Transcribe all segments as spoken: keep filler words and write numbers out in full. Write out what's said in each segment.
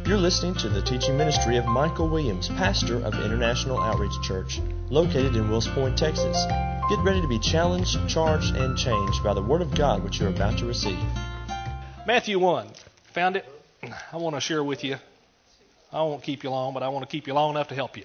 You're listening to the teaching ministry of Michael Williams, pastor of International Outreach Church, located in Wills Point, Texas. Get ready to be challenged, charged, and changed by the Word of God which you're about to receive. Matthew one. Found it? I want to share with you. I won't keep you long, but I want to keep you long enough to help you.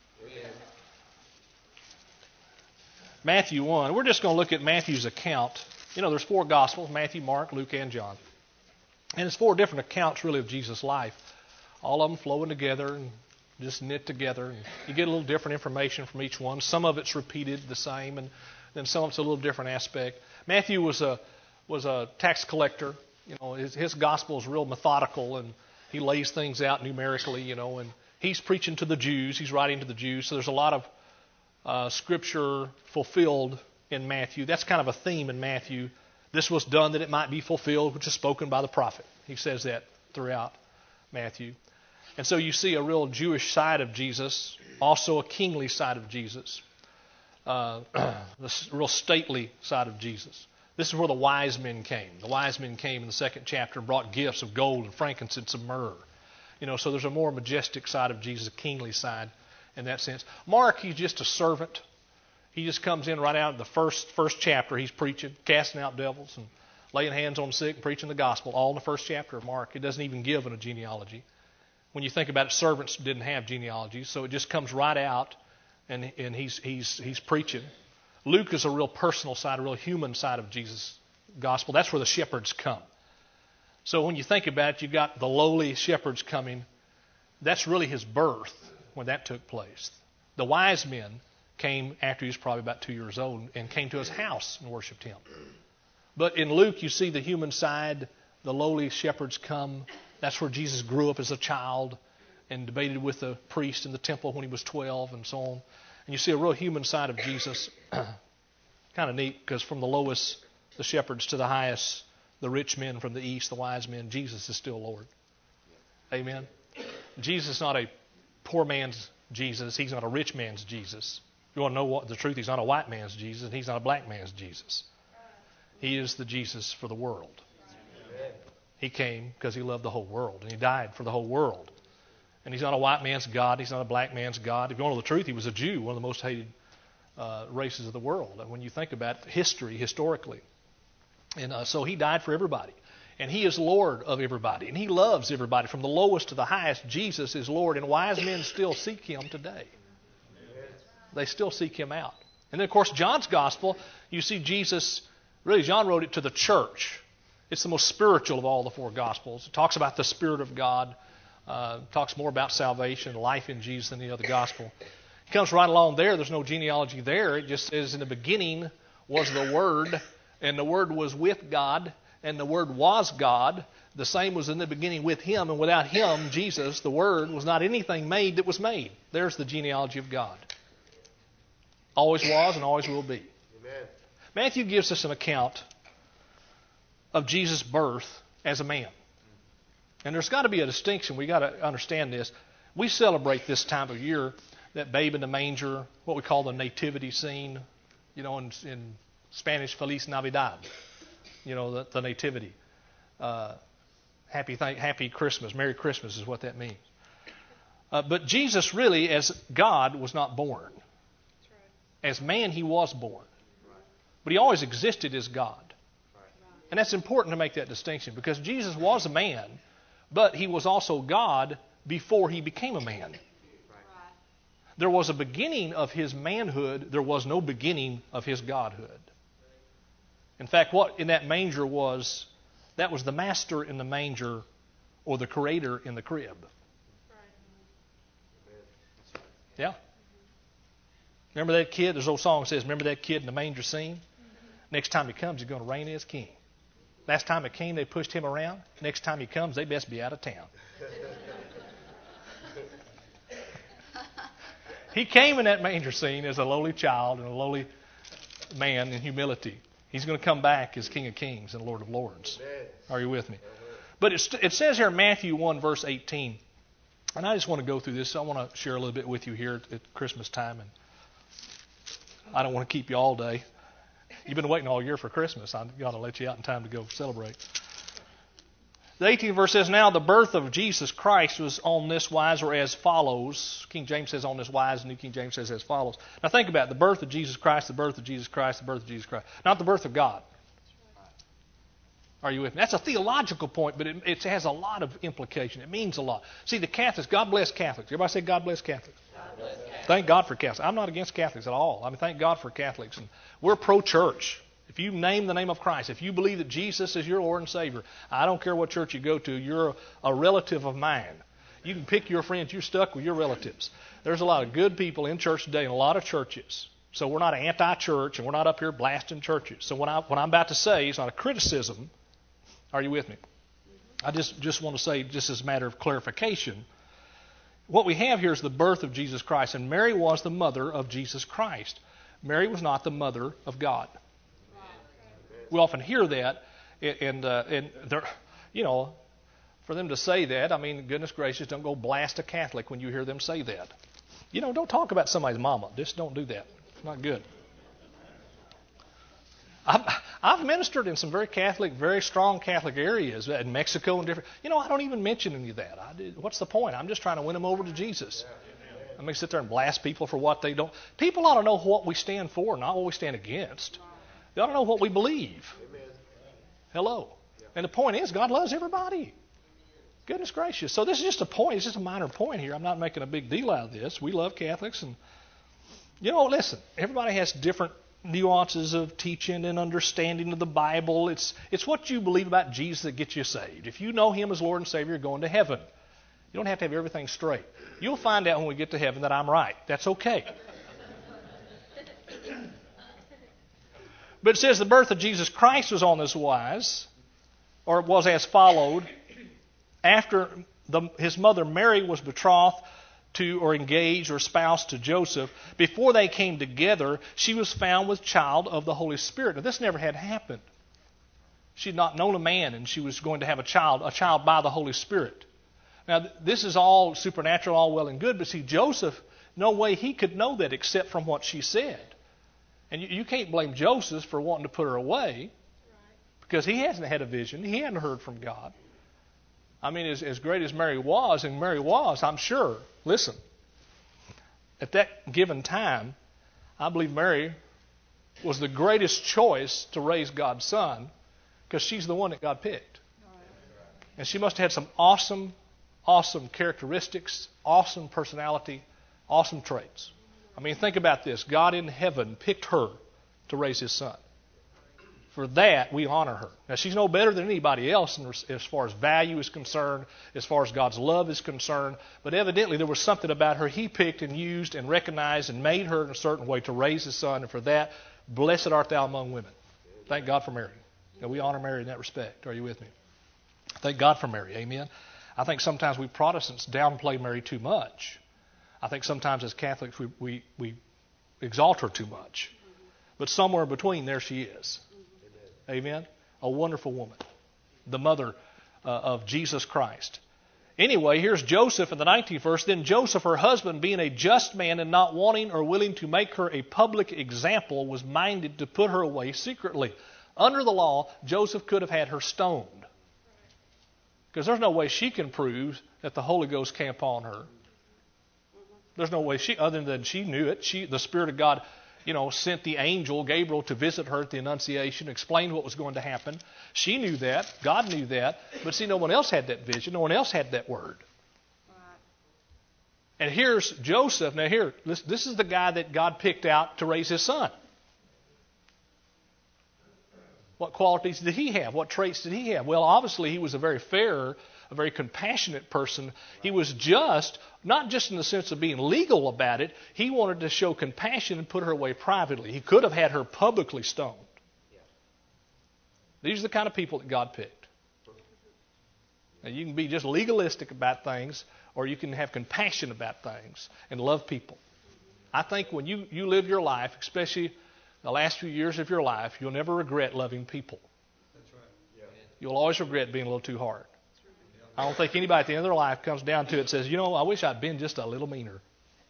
Matthew one. We're just going to look at Matthew's account. You know, there's four Gospels, Matthew, Mark, Luke, and John. And it's four different accounts, really, of Jesus' life. All of them flowing together and just knit together. And you get a little different information from each one. Some of it's repeated the same, and then some of it's a little different aspect. Matthew was a was a tax collector. You know, his, his gospel is real methodical, and he lays things out numerically. You know, and he's preaching to the Jews. He's writing to the Jews. So there's a lot of uh, scripture fulfilled in Matthew. That's kind of a theme in Matthew. This was done that it might be fulfilled, which is spoken by the prophet. He says that throughout Matthew. And so you see a real Jewish side of Jesus, also a kingly side of Jesus, uh, the real stately side of Jesus. This is where the wise men came. The wise men came in the second chapter and brought gifts of gold and frankincense and myrrh. You know, so there's a more majestic side of Jesus, a kingly side in that sense. Mark, he's just a servant. He just comes in right out of the first first chapter. He's preaching, casting out devils, and laying hands on the sick and preaching the gospel, all in the first chapter of Mark. It doesn't even give a genealogy. When you think about it, servants didn't have genealogies, so it just comes right out, and and he's he's he's preaching. Luke is a real personal side, a real human side of Jesus' gospel. That's where the shepherds come. So when you think about it, you've got the lowly shepherds coming. That's really his birth when that took place. The wise men came after he was probably about two years old and came to his house and worshipped him. But in Luke, you see the human side. The lowly shepherds come. That's where Jesus grew up as a child and debated with the priest in the temple when he was twelve and so on. And you see a real human side of Jesus. Kind of neat, because from the lowest, the shepherds, to the highest, the rich men from the east, the wise men, Jesus is still Lord. Amen. Jesus is not a poor man's Jesus. He's not a rich man's Jesus. You want to know what the truth? He's not a white man's Jesus, and he's not a black man's Jesus. He is the Jesus for the world. He came because he loved the whole world, and he died for the whole world. And he's not a white man's God. He's not a black man's God. If you want to know the truth, he was a Jew, one of the most hated uh, races of the world. And when you think about history, historically. And uh, so he died for everybody. And he is Lord of everybody. And he loves everybody. From the lowest to the highest, Jesus is Lord. And wise men still seek him today. They still seek him out. And then, of course, John's gospel, you see Jesus, really, John wrote it to the church. It's the most spiritual of all the four Gospels. It talks about the Spirit of God. Uh, talks more about salvation, life in Jesus than the other Gospel. It comes right along there. There's no genealogy there. It just says in the beginning was the Word, and the Word was with God, and the Word was God. The same was in the beginning with Him, and without Him, Jesus, the Word, was not anything made that was made. There's the genealogy of God. Always was and always will be. Amen. Matthew gives us an account of Jesus' birth as a man. And there's got to be a distinction. We've got to understand this. We celebrate this time of year, that babe in the manger, what we call the nativity scene, you know, in, in Spanish, Feliz Navidad, you know, the, the nativity. Uh, happy, th- happy Christmas, Merry Christmas is what that means. Uh, but Jesus really, as God, was not born. As man, he was born. But he always existed as God. And that's important to make that distinction, because Jesus was a man, but he was also God before he became a man. There was a beginning of his manhood. There was no beginning of his godhood. In fact, what in that manger was, that was the master in the manger, or the creator in the crib. Yeah. Remember that kid? There's an old song that says, remember that kid in the manger scene? Next time he comes, he's going to reign as king. Last time it came, they pushed him around. Next time he comes, they best be out of town. He came in that manger scene as a lowly child and a lowly man in humility. He's going to come back as King of Kings and Lord of Lords. Are you with me? But it, it says here in Matthew one, verse eighteen, and I just want to go through this. So I want to share a little bit with you here at, at Christmas time, and I don't want to keep you all day. You've been waiting all year for Christmas. I got to let you out in time to go celebrate. The eighteenth verse says, now the birth of Jesus Christ was on this wise or as follows. King James says on this wise, New King James says as follows. Now think about it. The birth of Jesus Christ, the birth of Jesus Christ, the birth of Jesus Christ. Not the birth of God. Are you with me? That's a theological point, but it, it has a lot of implication. It means a lot. See, the Catholics, God bless Catholics. Everybody say God bless Catholics. God bless Catholics. Thank God for Catholics. I'm not against Catholics at all. I mean, thank God for Catholics. And we're pro-church. If you name the name of Christ, if you believe that Jesus is your Lord and Savior, I don't care what church you go to, you're a, a relative of mine. You can pick your friends. You're stuck with your relatives. There's a lot of good people in church today in a lot of churches. So we're not anti-church, and we're not up here blasting churches. So what, I, what I'm about to say is not a criticism. Are you with me? I just, just want to say, just as a matter of clarification, what we have here is the birth of Jesus Christ, and Mary was the mother of Jesus Christ. Mary was not the mother of God. We often hear that, and uh, and you know, for them to say that, I mean, goodness gracious, don't go blast a Catholic when you hear them say that. You know, don't talk about somebody's mama. Just don't do that. It's not good. I've, I've ministered in some very Catholic, very strong Catholic areas in Mexico and different. You know, I don't even mention any of that. I did, what's the point? I'm just trying to win them over to Jesus. I mean, sit there and blast people for what they don't. People ought to know what we stand for, not what we stand against. They ought to know what we believe. Amen. Hello. Yeah. And the point is, God loves everybody. Goodness gracious. So this is just a point. It's just a minor point here. I'm not making a big deal out of this. We love Catholics. And, you know, listen, everybody has different nuances of teaching and understanding of the Bible. It's, it's what you believe about Jesus that gets you saved. If you know Him as Lord and Savior, you're going to heaven. You don't have to have everything straight. You'll find out when we get to heaven that I'm right. That's okay. But it says the birth of Jesus Christ was on this wise, or it was as followed. After the, his mother Mary was betrothed to, or engaged, or espoused to Joseph, before they came together, she was found with child of the Holy Spirit. Now, this never had happened. She had not known a man, and she was going to have a child, a child by the Holy Spirit. Now, this is all supernatural, all well and good, but see, Joseph, no way he could know that except from what she said. And you, you can't blame Joseph for wanting to put her away because he hasn't had a vision. He hadn't heard from God. I mean, as, as great as Mary was, and Mary was, I'm sure, listen, at that given time, I believe Mary was the greatest choice to raise God's son because she's the one that God picked. And she must have had some awesome, awesome characteristics, awesome personality, awesome traits. I mean, think about this. God in heaven picked her to raise His son. For that, we honor her. Now, she's no better than anybody else as far as value is concerned, as far as God's love is concerned. But evidently, there was something about her He picked and used and recognized and made her in a certain way to raise His son. And for that, blessed art thou among women. Thank God for Mary. And we honor Mary in that respect. Are you with me? Thank God for Mary. Amen. I think sometimes we Protestants downplay Mary too much. I think sometimes as Catholics we, we, we exalt her too much. But somewhere in between, there she is. Amen. A wonderful woman. The mother uh, of Jesus Christ. Anyway, here's Joseph in the nineteenth verse. Then Joseph, her husband, being a just man and not wanting or willing to make her a public example, was minded to put her away secretly. Under the law, Joseph could have had her stoned. Because there's no way she can prove that the Holy Ghost came upon her. There's no way she, other than she knew it. She, the Spirit of God, you know, sent the angel Gabriel to visit her at the Annunciation, explain what was going to happen. She knew that. God knew that. But see, no one else had that vision. No one else had that word. And here's Joseph. Now here, this, this is the guy that God picked out to raise his son. What qualities did he have? What traits did he have? Well, obviously he was a very fair, a very compassionate person. He was just, not just in the sense of being legal about it. He wanted to show compassion and put her away privately. He could have had her publicly stoned. These are the kind of people that God picked. Now, you can be just legalistic about things, or you can have compassion about things and love people. I think when you, you live your life, especially the last few years of your life, you'll never regret loving people. That's right. Yeah. You'll always regret being a little too hard. I don't think anybody at the end of their life comes down to it and says, you know, I wish I'd been just a little meaner.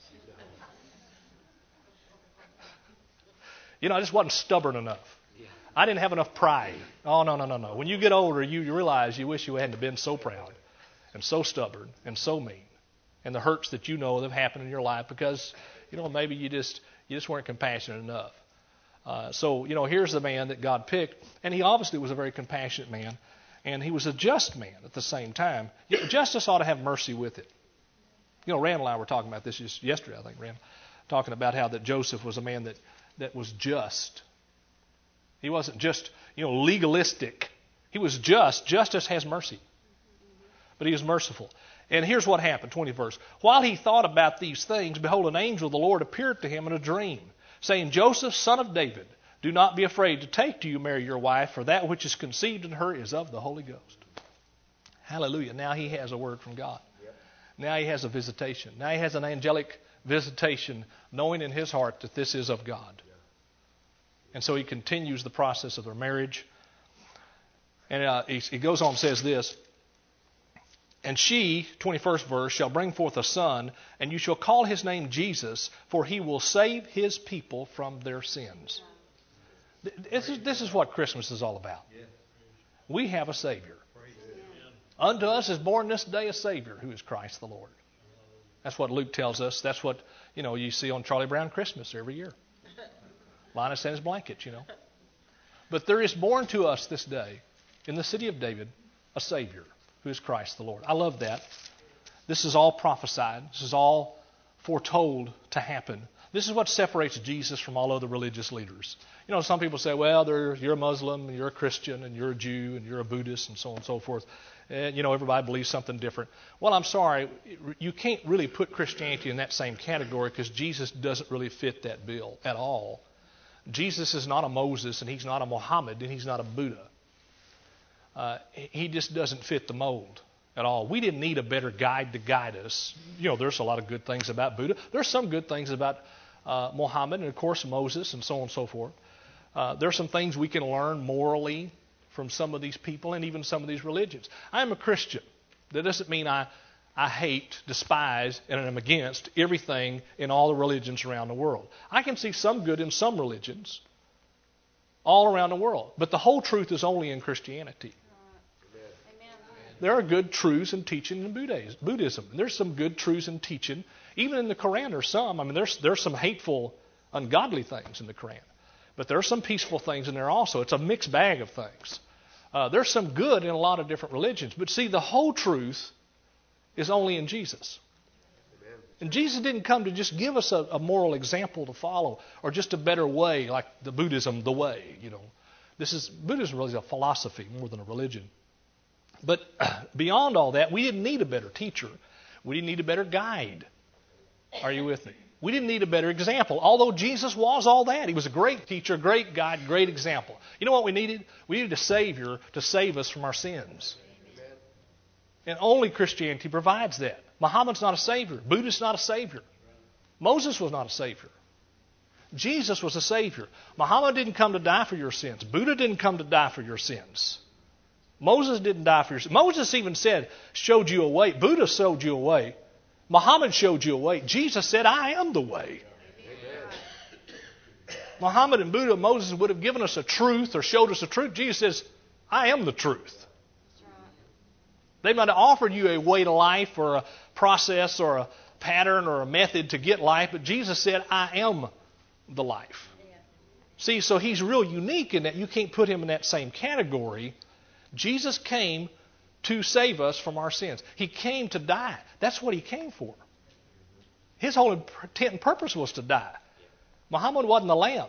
You know, I just wasn't stubborn enough. I didn't have enough pride. Oh, no, no, no, no. When you get older, you, you realize you wish you hadn't been so proud and so stubborn and so mean. And the hurts that you know that have happened in your life because, you know, maybe you just you just weren't compassionate enough. Uh, so, you know, here's the man that God picked, and he obviously was a very compassionate man, and he was a just man at the same time. You know, justice ought to have mercy with it. You know, Rand and I were talking about this just yesterday, I think, Rand, talking about how that Joseph was a man that, that was just. He wasn't just, you know, legalistic. He was just. Justice has mercy. But he was merciful. And here's what happened, twentieth verse. While he thought about these things, behold, an angel of the Lord appeared to him in a dream, saying, Joseph, son of David, do not be afraid to take to you Mary your wife, for that which is conceived in her is of the Holy Ghost. Hallelujah. Now he has a word from God. Yep. Now he has a visitation. Now he has an angelic visitation, knowing in his heart that this is of God. Yep. And so he continues the process of their marriage. And uh, he, he goes on and says this, and she, twenty-first verse, shall bring forth a son, and you shall call his name Jesus, for he will save his people from their sins. This is, this is what Christmas is all about. We have a Savior. Unto us is born this day a Savior, who is Christ the Lord. That's what Luke tells us. That's what, you know, you see on Charlie Brown Christmas every year. Linus and his blankets, you know. But there is born to us this day, in the city of David, a Savior, who is Christ the Lord. I love that. This is all prophesied. This is all foretold to happen. This is what separates Jesus from all other religious leaders. You know, some people say, well, you're a Muslim, and you're a Christian, and you're a Jew, and you're a Buddhist, and so on and so forth. And, you know, everybody believes something different. Well, I'm sorry. You can't really put Christianity in that same category because Jesus doesn't really fit that bill at all. Jesus is not a Moses, and he's not a Muhammad, and he's not a Buddha. Uh, he just doesn't fit the mold at all. We didn't need a better guide to guide us. You know, there's a lot of good things about Buddha. There's some good things about uh, Muhammad and, of course, Moses and so on and so forth. Uh, there's some things we can learn morally from some of these people and even some of these religions. I'm a Christian. That doesn't mean I, I hate, despise, and am against everything in all the religions around the world. I can see some good in some religions all around the world. But the whole truth is only in Christianity. There are good truths and teaching in Buddhism. There's some good truths and teaching. Even in the Quran, there's some. I mean, there's there's some hateful, ungodly things in the Quran. But there are some peaceful things in there also. It's a mixed bag of things. Uh, there's some good in a lot of different religions. But see, the whole truth is only in Jesus. And Jesus didn't come to just give us a, a moral example to follow or just a better way, like the Buddhism, the way, you know. This is Buddhism really is a philosophy more than a religion. But beyond all that, we didn't need a better teacher. We didn't need a better guide. Are you with me? We didn't need a better example, although Jesus was all that. He was a great teacher, great guide, great example. You know what we needed? We needed a Savior to save us from our sins. And only Christianity provides that. Muhammad's not a Savior. Buddha's not a Savior. Moses was not a Savior. Jesus was a Savior. Muhammad didn't come to die for your sins. Buddha didn't come to die for your sins. Moses didn't die for your sins. Moses even said, showed you a way. Buddha showed you a way. Muhammad showed you a way. Jesus said, I am the way. Amen. Muhammad and Buddha and Moses would have given us a truth or showed us a truth. Jesus says, I am the truth. They might have offered you a way to life or a process or a pattern or a method to get life, but Jesus said, I am the life. Yeah. See, so he's real unique in that you can't put him in that same category. Jesus came to save us from our sins. He came to die. That's what he came for. His whole intent and purpose was to die. Muhammad wasn't the lamb.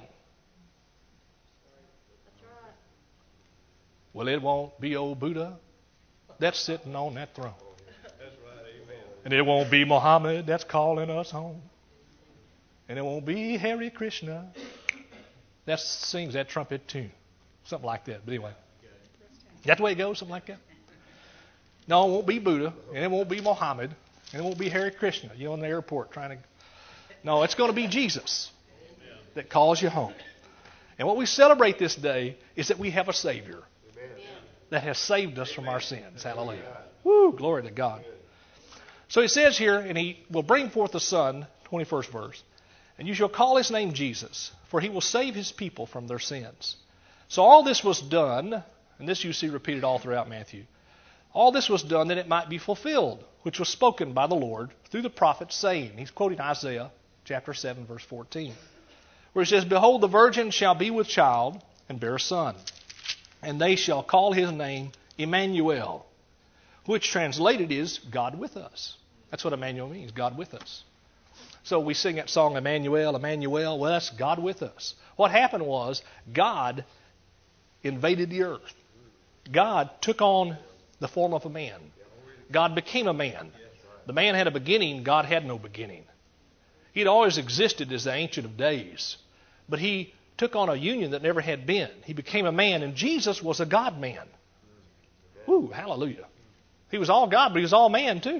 Well, it won't be old Buddha that's sitting on that throne. And it won't be Muhammad that's calling us home. And it won't be Hare Krishna that sings that trumpet tune. Something like that. But anyway. Is that the way it goes? Something like that? No, it won't be Buddha. And it won't be Muhammad. And it won't be Hare Krishna. You know, in the airport trying to... No, it's going to be Jesus that calls you home. And what we celebrate this day is that we have a Savior that has saved us from our sins. Hallelujah. Woo, glory to God. So he says here, and he will bring forth a son, twenty-first verse, and you shall call his name Jesus, for he will save his people from their sins. So all this was done, and this you see repeated all throughout Matthew. All this was done that it might be fulfilled, which was spoken by the Lord through the prophet, saying, he's quoting Isaiah chapter seven, verse fourteen, where he says, Behold, the virgin shall be with child and bear a son, and they shall call his name Emmanuel, which translated is God with us. That's what Emmanuel means, God with us. So we sing that song, Emmanuel, Emmanuel. Well, that's God with us. What happened was God invaded the earth. God took on the form of a man. God became a man. The man had a beginning. God had no beginning. He'd always existed as the Ancient of Days. But he took on a union that never had been. He became a man, and Jesus was a God-man. Woo, hallelujah. He was all God, but he was all man too.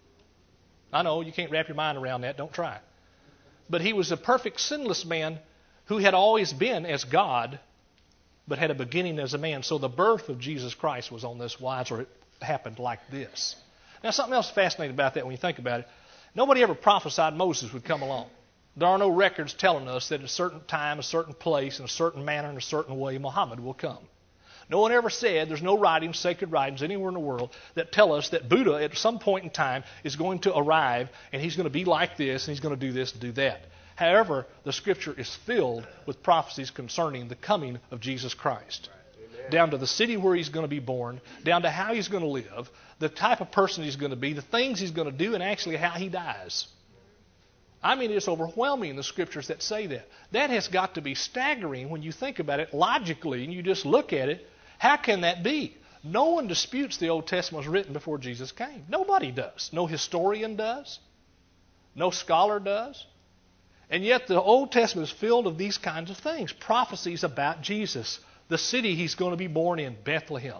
I know you can't wrap your mind around that. Don't try. But he was a perfect, sinless man who had always been as God, but had a beginning as a man. So the birth of Jesus Christ was on this wise, or it happened like this. Now, something else fascinating about that when you think about it, nobody ever prophesied Moses would come along. There are no records telling us that at a certain time, a certain place, in a certain manner, in a certain way, Muhammad will come. No one ever said, there's no writings, sacred writings anywhere in the world that tell us that Buddha at some point in time is going to arrive and he's going to be like this and he's going to do this and do that. However, the Scripture is filled with prophecies concerning the coming of Jesus Christ. Amen. Down to the city where he's going to be born, down to how he's going to live, the type of person he's going to be, the things he's going to do, and actually how he dies. I mean, it's overwhelming, the Scriptures that say that. That has got to be staggering when you think about it logically and you just look at it. How can that be? No one disputes the Old Testament was written before Jesus came. Nobody does. No historian does. No scholar does. And yet the Old Testament is filled of these kinds of things. Prophecies about Jesus. The city he's going to be born in, Bethlehem.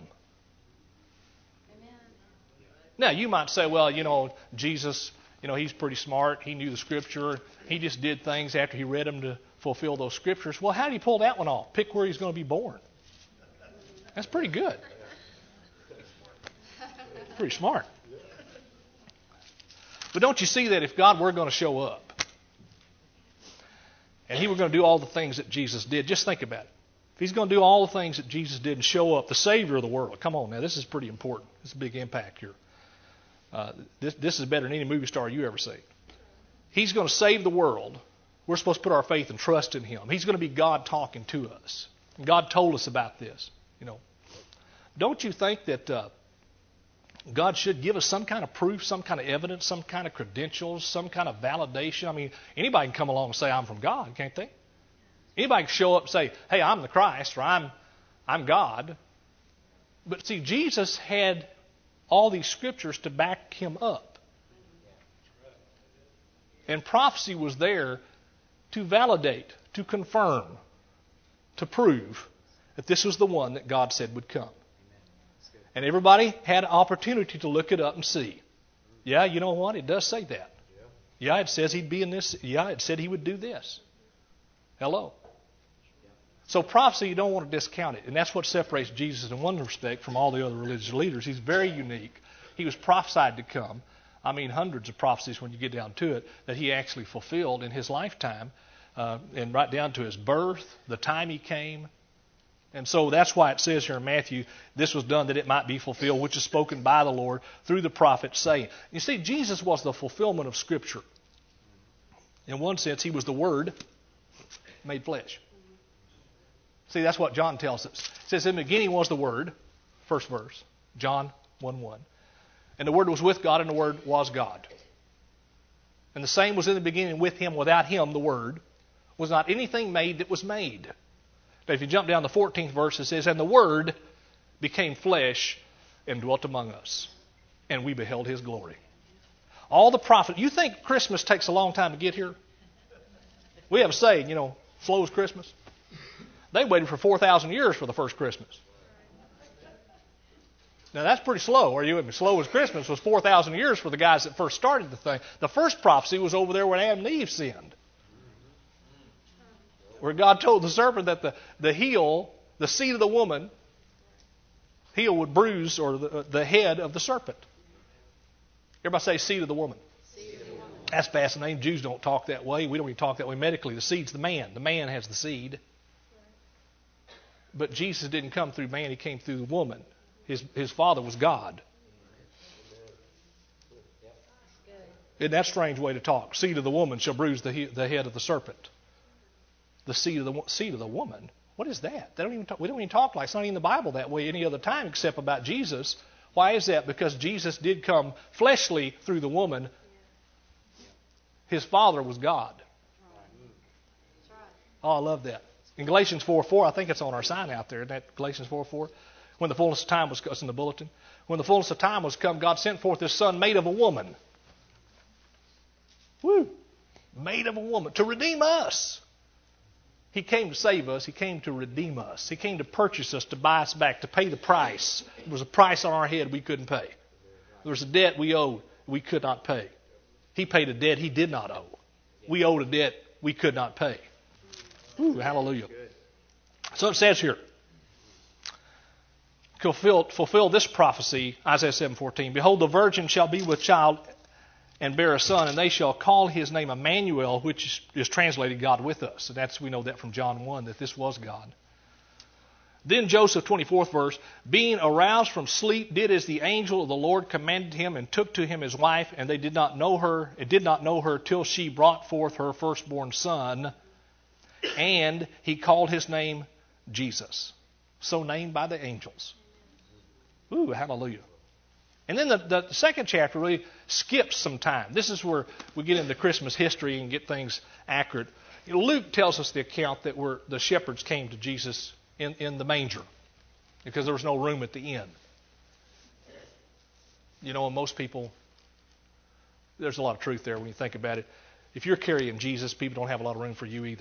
Amen. Now you might say, well, you know, Jesus, you know, he's pretty smart. He knew the Scripture. He just did things after he read them to fulfill those Scriptures. Well, how did he pull that one off? Pick where he's going to be born. That's pretty good. Pretty smart. But don't you see that if God were going to show up and he were going to do all the things that Jesus did, just think about it. If he's going to do all the things that Jesus did and show up, the Savior of the world, come on now, this is pretty important. This is a big impact here. Uh, this, this is better than any movie star you ever see. He's going to save the world. We're supposed to put our faith and trust in him. He's going to be God talking to us. And God told us about this. You know, don't you think that uh, God should give us some kind of proof, some kind of evidence, some kind of credentials, some kind of validation? I mean, anybody can come along and say, I'm from God, can't they? Anybody can show up and say, hey, I'm the Christ, or I'm, I'm God. But see, Jesus had all these Scriptures to back him up. And prophecy was there to validate, to confirm, to prove that this was the one that God said would come. And everybody had an opportunity to look it up and see. Yeah, you know what? It does say that. Yeah, it says he'd be in this. Yeah, it said he would do this. Hello. So prophecy, you don't want to discount it. And that's what separates Jesus in one respect from all the other religious leaders. He's very unique. He was prophesied to come. I mean, hundreds of prophecies when you get down to it that he actually fulfilled in his lifetime. Uh, and right down to his birth, the time he came. And so that's why it says here in Matthew, this was done that it might be fulfilled, which is spoken by the Lord through the prophet saying. You see, Jesus was the fulfillment of Scripture. In one sense, he was the Word made flesh. See, that's what John tells us. It says, in the beginning was the Word, first verse, John one one. And the Word was with God, and the Word was God. And the same was in the beginning with him. Without him, the Word, was not anything made that was made. But if you jump down to the fourteenth verse, it says, and the Word became flesh and dwelt among us, and we beheld his glory. All the prophets. You think Christmas takes a long time to get here? We have a saying, you know, slow as Christmas. They waited for four thousand years for the first Christmas. Now that's pretty slow. Are you with me? Slow as Christmas was four thousand years for the guys that first started the thing. The first prophecy was over there when Adam and Eve sinned, where God told the serpent that the, the heel, the seed of the woman, heel would bruise, or the, the head of the serpent. Everybody say seed of the woman. Seed of the woman. That's fascinating. Jews don't talk that way. We don't even talk that way medically. The seed's the man. The man has the seed. But Jesus didn't come through man, he came through the woman. His, his father was God. Isn't that a strange way to talk? Seed of the woman shall bruise the, he, the head of the serpent. The seed of the seed of the woman. What is that? They don't even talk, we don't even talk like it's not even in the Bible that way any other time except about Jesus. Why is that? Because Jesus did come fleshly through the woman. His father was God. Oh, I love that. In Galatians four four, I think it's on our sign out there. Isn't that Galatians four four? When the fullness of time was, it's in the bulletin. When the fullness of time was come, God sent forth His Son, made of a woman. Woo! Made of a woman to redeem us. He came to save us. He came to redeem us. He came to purchase us, to buy us back, to pay the price. There was a price on our head we couldn't pay. There was a debt we owed we could not pay. He paid a debt He did not owe. We owed a debt we could not pay. Ooh, hallelujah. So it says here, fulfill, fulfill this prophecy, Isaiah seven fourteen. Behold, the virgin shall be with child and bear a son, and they shall call his name Emmanuel, which is, is translated God with us. And that's we know that from John one, that this was God. Then Joseph, twenty-fourth verse, being aroused from sleep, did as the angel of the Lord commanded him, and took to him his wife, and they did not know her, and did not know her till she brought forth her firstborn son, and he called his name Jesus, so named by the angels. Ooh, hallelujah. And then the, the second chapter really skips some time. This is where we get into Christmas history and get things accurate. You know, Luke tells us the account that where the shepherds came to Jesus in, in the manger because there was no room at the inn. You know, and most people, there's a lot of truth there when you think about it. If you're carrying Jesus, people don't have a lot of room for you either.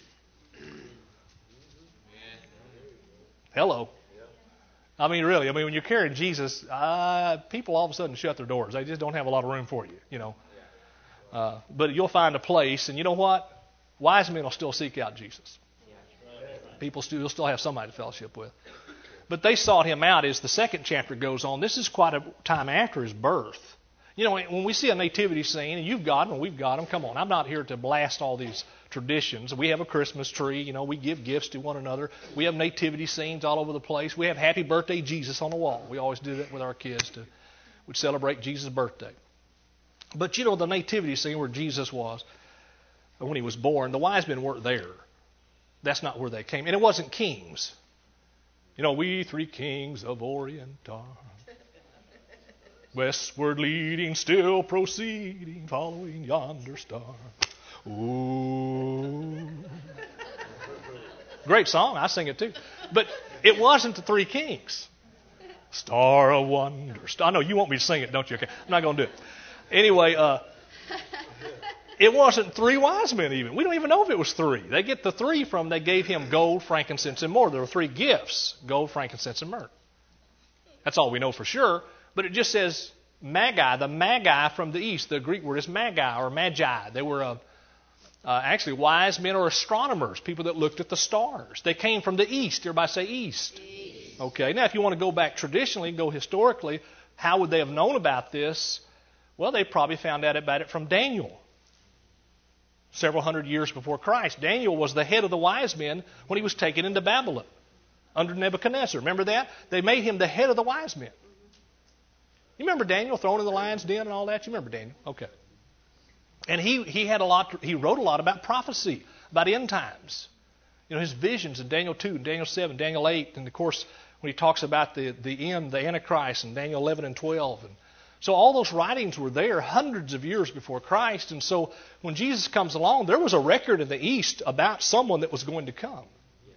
Hello. I mean, really. I mean, when you're carrying Jesus, uh, people all of a sudden shut their doors. They just don't have a lot of room for you, you know. Uh, but you'll find a place, and you know what? Wise men will still seek out Jesus. People still, you'll still have somebody to fellowship with. But they sought him out as the second chapter goes on. This is quite a time after his birth. You know, when we see a nativity scene, and you've got them, and we've got them, come on. I'm not here to blast all these traditions. We have a Christmas tree. You know, we give gifts to one another. We have nativity scenes all over the place. We have Happy Birthday Jesus on the wall. We always do that with our kids to we'd celebrate Jesus' birthday. But you know, the nativity scene where Jesus was, when he was born, the wise men weren't there. That's not where they came. And it wasn't kings. You know, we three kings of Orient are westward leading, still proceeding, following yonder star. Ooh. Great song. I sing it too. But it wasn't the three kings. Star of wonder. Star. I know you want me to sing it, don't you? Okay. I'm not going to do it. Anyway, uh, it wasn't three wise men even. We don't even know if it was three. They get the three from they gave him gold, frankincense, and myrrh. There were three gifts, gold, frankincense, and myrrh. That's all we know for sure. But it just says magi, the magi from the east. The Greek word is magi or magi. They were uh, uh, actually wise men or astronomers, people that looked at the stars. They came from the east. Everybody say east. East. Okay. Now, if you want to go back traditionally, go historically, how would they have known about this? Well, they probably found out about it from Daniel. Several hundred years before Christ. Daniel was the head of the wise men when he was taken into Babylon under Nebuchadnezzar. Remember that? They made him the head of the wise men. You remember Daniel thrown in the lion's den and all that? You remember Daniel? Okay. And he, he had a lot. To, he wrote a lot about prophecy, about end times. You know, his visions in Daniel two, Daniel seven, Daniel eight, and of course when he talks about the, the end, the Antichrist, in Daniel eleven and twelve. And so all those writings were there hundreds of years before Christ. And so when Jesus comes along, there was a record in the East about someone that was going to come. Yes.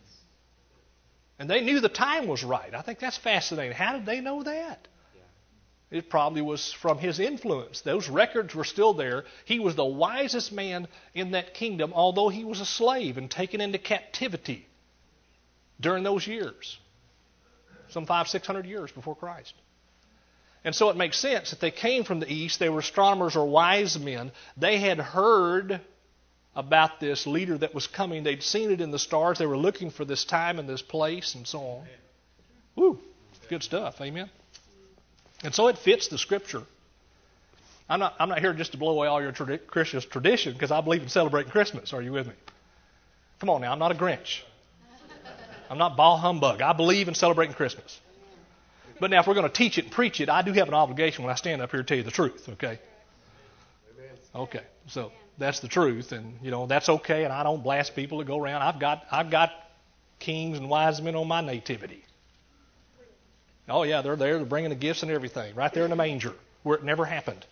And they knew the time was right. I think that's fascinating. How did they know that? Yeah. It probably was from his influence. Those records were still there. He was the wisest man in that kingdom, although he was a slave and taken into captivity during those years. Some five, six hundred years before Christ. And so it makes sense that they came from the east. They were astronomers or wise men. They had heard about this leader that was coming. They'd seen it in the stars. They were looking for this time and this place and so on. Woo, good stuff. Amen. And so it fits the Scripture. I'm not, I'm not here just to blow away all your tradi- Christian tradition because I believe in celebrating Christmas. Are you with me? Come on now. I'm not a Grinch. I'm not bah humbug. I believe in celebrating Christmas. But now if we're going to teach it and preach it, I do have an obligation when I stand up here to tell you the truth, okay? Okay, so that's the truth, and you know that's okay, and I don't blast people to go around. I've got I've got kings and wise men on my nativity. Oh yeah, they're there. They're bringing the gifts and everything right there in the manger where it never happened.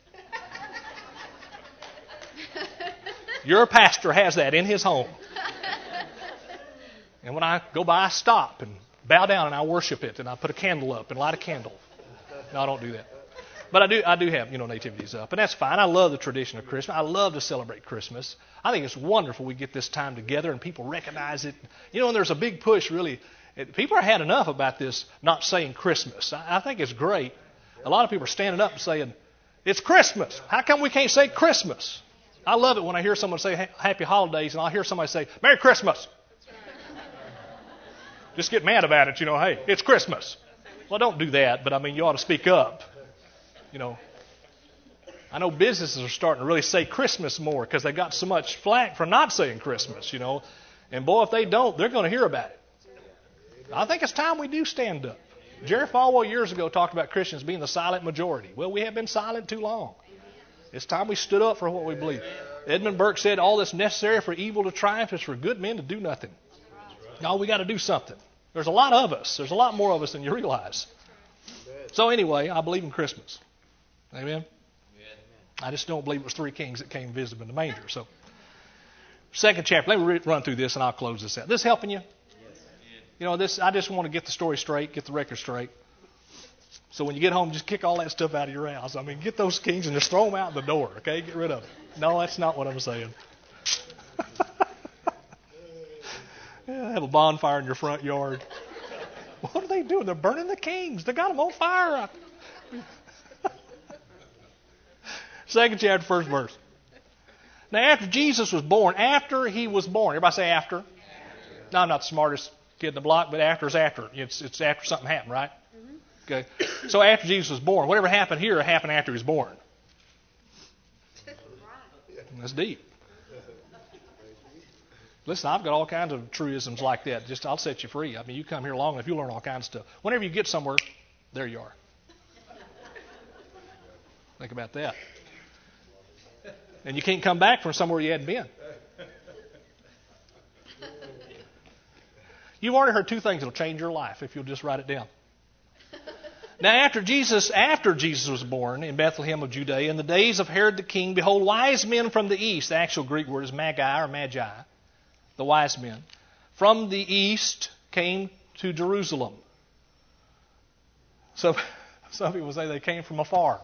Your pastor has that in his home. And when I go by, I stop and bow down and I worship it, and I put a candle up and light a candle. No, I don't do that. But I do I do have, you know, nativities up, and that's fine. I love the tradition of Christmas. I love to celebrate Christmas. I think it's wonderful we get this time together and people recognize it. You know, and there's a big push, really. People have had enough about this not saying Christmas. I think it's great. A lot of people are standing up and saying, it's Christmas. How come we can't say Christmas? I love it when I hear someone say Happy Holidays and I'll hear somebody say Merry Christmas. Just get mad about it, you know, hey, it's Christmas. Well, don't do that, but I mean, you ought to speak up. You know, I know businesses are starting to really say Christmas more because they got so much flack for not saying Christmas, you know. And boy, if they don't, they're going to hear about it. I think it's time we do stand up. Jerry Falwell years ago talked about Christians being the silent majority. Well, we have been silent too long. It's time we stood up for what we believe. Edmund Burke said, all that's necessary for evil to triumph is for good men to do nothing. No, we got to do something. There's a lot of us. There's a lot more of us than you realize. So anyway, I believe in Christmas. Amen? I just don't believe it was three kings that came visit in the manger. So, second chapter. Let me run through this and I'll close this out. This helping you? You know, this. I just want to get the story straight, get the record straight. So when you get home, just kick all that stuff out of your house. I mean, get those kings and just throw them out the door, okay? Get rid of them. No, that's not what I'm saying. Yeah, have a bonfire in your front yard. What are they doing? They're burning the kings. They got them on fire. Second chapter, first verse. Now, after Jesus was born, after he was born, everybody say after. after. No, I'm not the smartest kid in the block, but after is after. It's it's after something happened, right? Mm-hmm. Okay. So after Jesus was born, whatever happened here happened after he was born. That's deep. Listen, I've got all kinds of truisms like that. Just I'll set you free. I mean, you come here long enough, you learn all kinds of stuff. Whenever you get somewhere, there you are. Think about that. And you can't come back from somewhere you hadn't been. You've already heard two things that will change your life if you'll just write it down. Now, after Jesus, after Jesus was born in Bethlehem of Judea, in the days of Herod the king, behold, wise men from the east. The actual Greek word is magi or magi. The wise men from the east came to Jerusalem. So some people say they came from afar.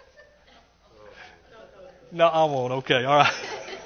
No, I won't. Okay, all right.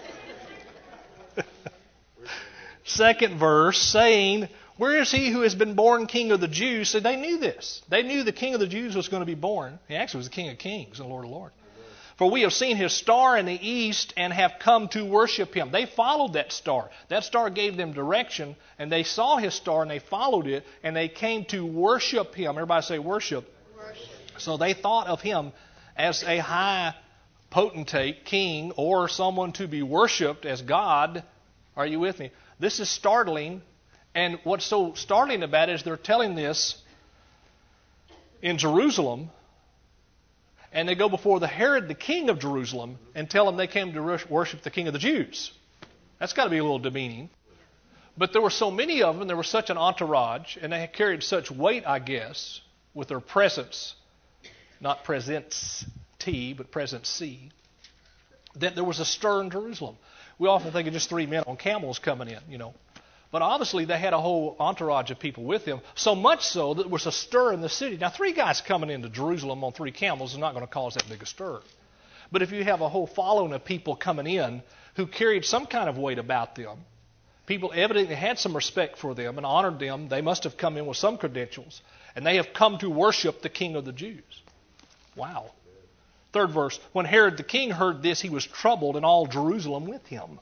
Second verse, saying, where is he who has been born king of the Jews? So they knew this. They knew the king of the Jews was going to be born. He actually was the king of kings and Lord of lords. For we have seen his star in the east and have come to worship him. They followed that star. That star gave them direction, and they saw his star and they followed it, and they came to worship him. Everybody say worship. Worship. So they thought of him as a high potentate, king, or someone to be worshipped as God. Are you with me? This is startling, and what's so startling about it is they're telling this in Jerusalem, and they go before the Herod, the king of Jerusalem, and tell him they came to worship the king of the Jews. That's got to be a little demeaning. But there were so many of them, there was such an entourage, and they carried such weight, I guess, with their presence, not presence T, but presence C, that there was a stir in Jerusalem. We often think of just three men on camels coming in, you know. But obviously they had a whole entourage of people with them, so much so that there was a stir in the city. Now, three guys coming into Jerusalem on three camels is not going to cause that big a stir. But if you have a whole following of people coming in who carried some kind of weight about them, people evidently had some respect for them and honored them, they must have come in with some credentials, and they have come to worship the king of the Jews. Wow. Third verse, when Herod the king heard this, he was troubled, and all Jerusalem with him.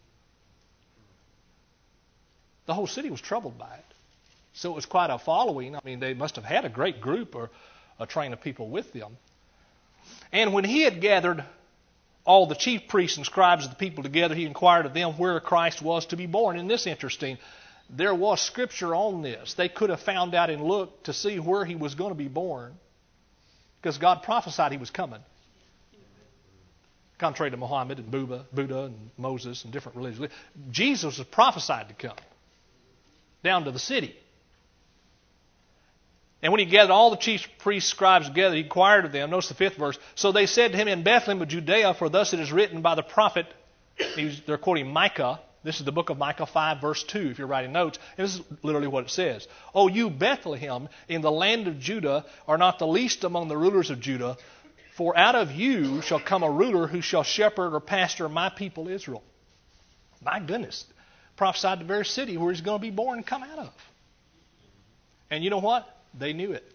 The whole city was troubled by it. So it was quite a following. I mean, they must have had a great group or a train of people with them. And when he had gathered all the chief priests and scribes of the people together, he inquired of them where Christ was to be born. And this is interesting. there was Scripture on this. They could have found out and looked to see where he was going to be born, because God prophesied he was coming. Contrary to Muhammad and Buddha, Buddha and Moses and different religions, Jesus was prophesied to come down to the city. And when he gathered all the chief priests, scribes together, he inquired of them. Notice the fifth verse. So they said to him, in Bethlehem of Judea, for thus it is written by the prophet. They're quoting Micah. This is the book of Micah five, verse two, if you're writing notes. And this is literally what it says. O you, Bethlehem, in the land of Judah, are not the least among the rulers of Judah, for out of you shall come a ruler who shall shepherd or pastor my people Israel. My goodness. Prophesied the very city where he's going to be born and come out of. And you know what? They knew it.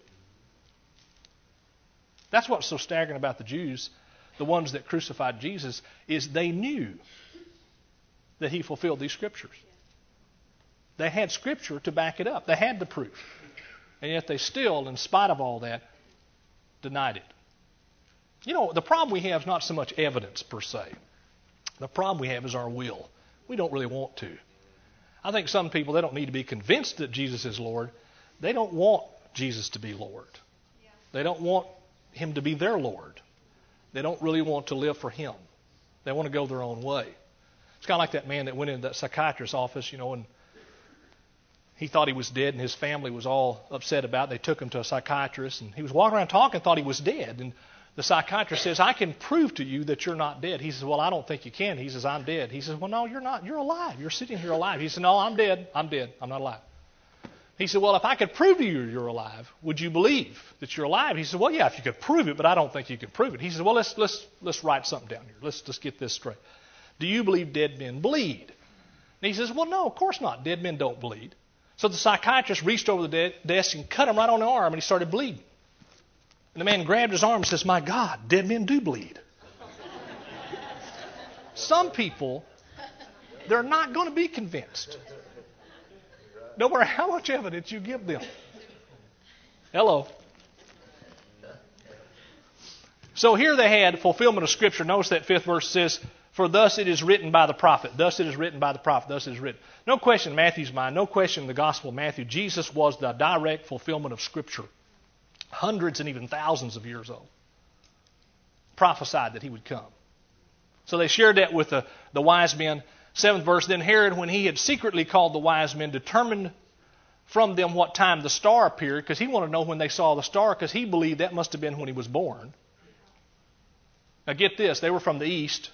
That's what's so staggering about the Jews, the ones that crucified Jesus, is they knew that he fulfilled these scriptures. They had scripture to back it up. They had the proof. And yet they still, in spite of all that, denied it. You know, the problem we have is not so much evidence per se. The problem we have is our will. We don't really want to. I think some people, they don't need to be convinced that Jesus is Lord. They don't want Jesus to be Lord. They don't want him to be their Lord. They don't really want to live for him. They want to go their own way. It's kind of like that man that went into that psychiatrist's office, you know, and he thought he was dead and his family was all upset about it. They took him to a psychiatrist and he was walking around talking, thought he was dead. And the psychiatrist says, I can prove to you that you're not dead. He says, well, I don't think you can. He says, I'm dead. He says, well, no, you're not. You're alive. You're sitting here alive. He said, no, I'm dead. I'm dead. I'm not alive. He said, well, if I could prove to you you're alive, would you believe that you're alive? He said, well, yeah, if you could prove it, but I don't think you can prove it. He said, well, let's let's let's write something down here. Let's just get this straight. Do you believe dead men bleed? And he says, well, no, of course not. Dead men don't bleed. So the psychiatrist reached over the de- desk and cut him right on the arm, and he started bleeding. And the man grabbed his arm and says, my God, dead men do bleed. Some people, they're not going to be convinced. No matter how much evidence you give them. Hello. So here they had fulfillment of Scripture. Notice that fifth verse says, for thus it is written by the prophet. Thus it is written by the prophet. Thus it is written. No question in Matthew's mind, no question in the Gospel of Matthew, Jesus was the direct fulfillment of Scripture. Hundreds and even thousands of years old. Prophesied that he would come. So they shared that with the, the wise men. Seventh verse, then Herod, when he had secretly called the wise men, determined from them what time the star appeared, because he wanted to know when they saw the star, because he believed that must have been when he was born. Now get this, they were from the east.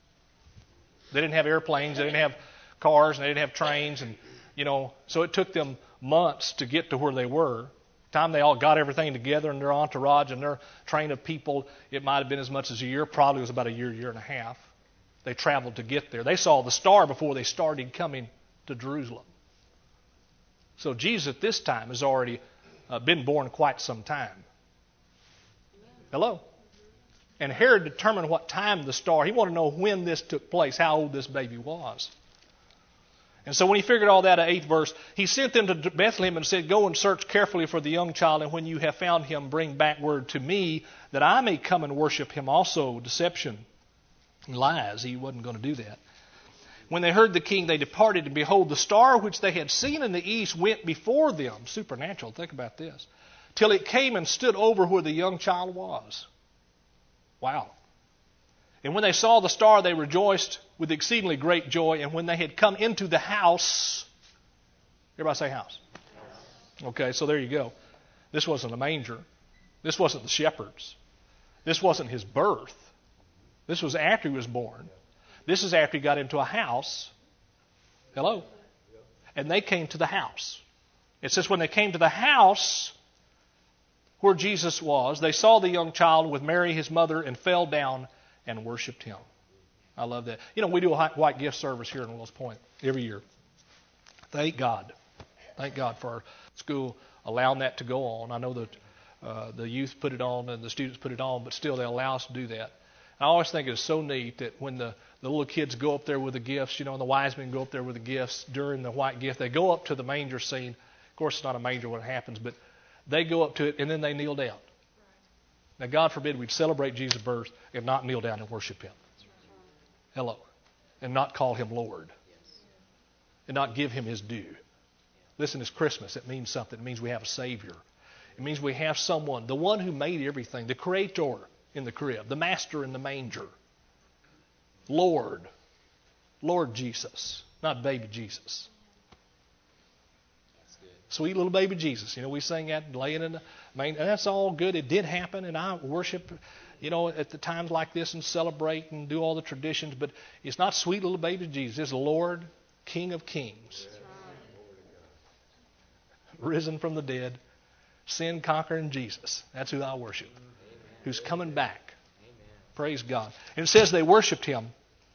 They didn't have airplanes, they didn't have cars, and they didn't have trains, and you know, so it took them months to get to where they were. The time they all got everything together and their entourage and their train of people, it might have been as much as a year, probably was about a year, year and a half. They traveled to get there. They saw the star before they started coming to Jerusalem. So Jesus at this time has already uh, been born quite some time. Hello? And Herod determined what time the star, he wanted to know when this took place, how old this baby was. And so when he figured all that, at eighth verse, he sent them to Bethlehem and said, go and search carefully for the young child, and when you have found him, bring back word to me, that I may come and worship him also. Deception. Lies. He wasn't going to do that. When they heard the king, they departed, and behold, the star which they had seen in the east went before them. Supernatural. Think about this. Till it came and stood over where the young child was. Wow. And when they saw the star, they rejoiced with exceedingly great joy. And when they had come into the house, everybody say house. Okay, so there you go. This wasn't a manger. This wasn't the shepherds. This wasn't his birth. This was after he was born. This is after he got into a house. Hello? And they came to the house. It says when they came to the house where Jesus was, they saw the young child with Mary, his mother, and fell down and worshipped him. I love that. You know, we do a white gift service here in Wills Point every year. Thank God. Thank God for our school allowing that to go on. I know that uh, the youth put it on and the students put it on, but still they allow us to do that. I always think it's so neat that when the, the little kids go up there with the gifts, you know, and the wise men go up there with the gifts during the white gift, they go up to the manger scene. Of course, it's not a manger when it happens, but they go up to it and then they kneel down. Now, God forbid we'd celebrate Jesus' birth and not kneel down and worship him. Hello. And not call him Lord. And not give him his due. Listen, it's Christmas. It means something. It means we have a Savior. It means we have someone, the one who made everything, the Creator in the crib, the Master in the manger, Lord, Lord Jesus, not baby Jesus. Sweet little baby Jesus. You know, we sing that laying in the manger. And that's all good. It did happen, and I worship, you know, at the times like this and celebrate and do all the traditions. But it's not sweet little baby Jesus. It's Lord, King of Kings, risen from the dead, sin conquering Jesus. That's who I worship. Who's coming back. Praise God. And it says they worshiped him.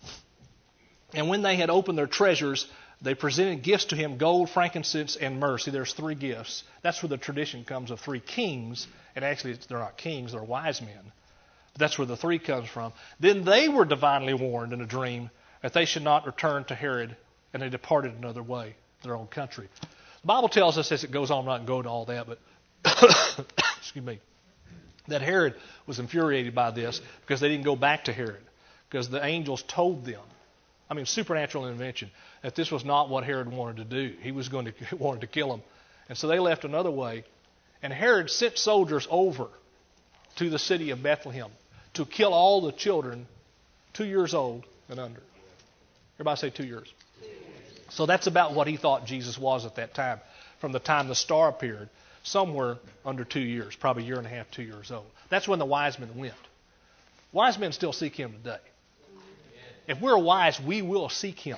And when they had opened their treasures, they presented gifts to him, gold, frankincense, and myrrh. See, there's three gifts. That's where the tradition comes of three kings. And actually, they're not kings, they're wise men. But that's where the three comes from. Then they were divinely warned in a dream that they should not return to Herod, and they departed another way, their own country. The Bible tells us, as it goes on, I'm not going to go to all that, but excuse me, that Herod was infuriated by this because they didn't go back to Herod, because the angels told them, I mean, supernatural intervention, that this was not what Herod wanted to do. He was going to wanted to kill him. And so they left another way. And Herod sent soldiers over to the city of Bethlehem to kill all the children two years old and under. Everybody say two years. Two years. So that's about what he thought Jesus was at that time, from the time the star appeared, somewhere under two years, probably a year and a half, two years old. That's when the wise men went. Wise men still seek him today. If we're wise, we will seek him.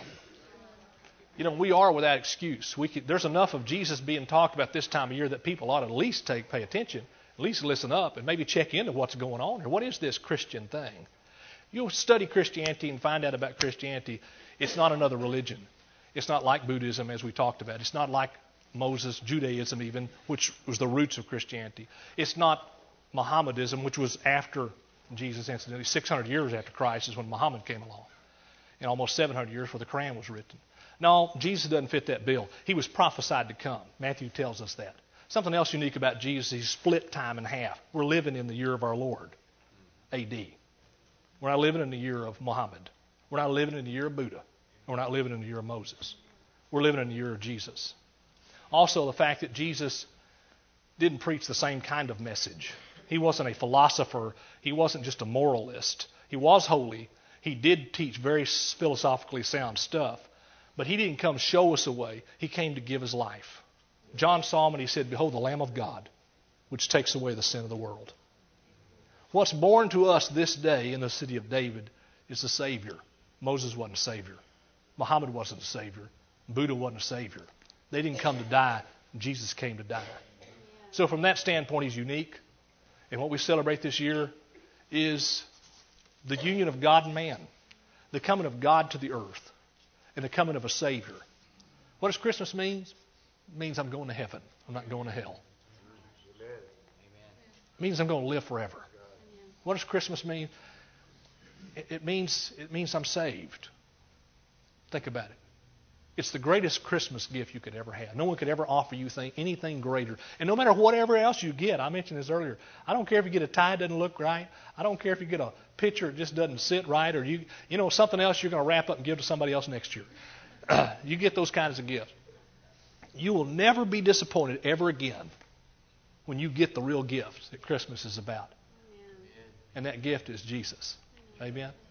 You know, we are without excuse. We could, there's enough of Jesus being talked about this time of year that people ought to at least take pay attention, at least listen up, and maybe check into what's going on here. What is this Christian thing? You'll study Christianity and find out about Christianity. It's not another religion. It's not like Buddhism, as we talked about. It's not like Moses, Judaism even, which was the roots of Christianity. It's not Mohammedanism, which was after Jesus, incidentally. six hundred years after Christ is when Muhammad came along. And almost seven hundred years before the Quran was written. No, Jesus doesn't fit that bill. He was prophesied to come. Matthew tells us that. Something else unique about Jesus, he split time in half. We're living in the year of our Lord, A D. We're not living in the year of Muhammad. We're not living in the year of Buddha. We're not living in the year of Moses. We're living in the year of Jesus. Also, the fact that Jesus didn't preach the same kind of message. He wasn't a philosopher. He wasn't just a moralist. He was holy. He did teach very philosophically sound stuff, but he didn't come show us a way. He came to give his life. John saw him and he said, "Behold, the Lamb of God, which takes away the sin of the world." What's born to us this day in the city of David is the Savior. Moses wasn't a Savior. Muhammad wasn't a Savior. Buddha wasn't a Savior. They didn't come to die. Jesus came to die. So from that standpoint, he's unique. And what we celebrate this year is the union of God and man, the coming of God to the earth, and the coming of a Savior. What does Christmas mean? It means I'm going to heaven. I'm not going to hell. It means I'm going to live forever. What does Christmas mean? It, it means it means I'm saved. Think about it. It's the greatest Christmas gift you could ever have. No one could ever offer you thing, anything greater. And no matter whatever else you get, I mentioned this earlier, I don't care if you get a tie that doesn't look right. I don't care if you get a picture that just doesn't sit right, or you you know something else you're going to wrap up and give to somebody else next year. You get those kinds of gifts. You will never be disappointed ever again when you get the real gift that Christmas is about. Amen. And that gift is Jesus. Amen.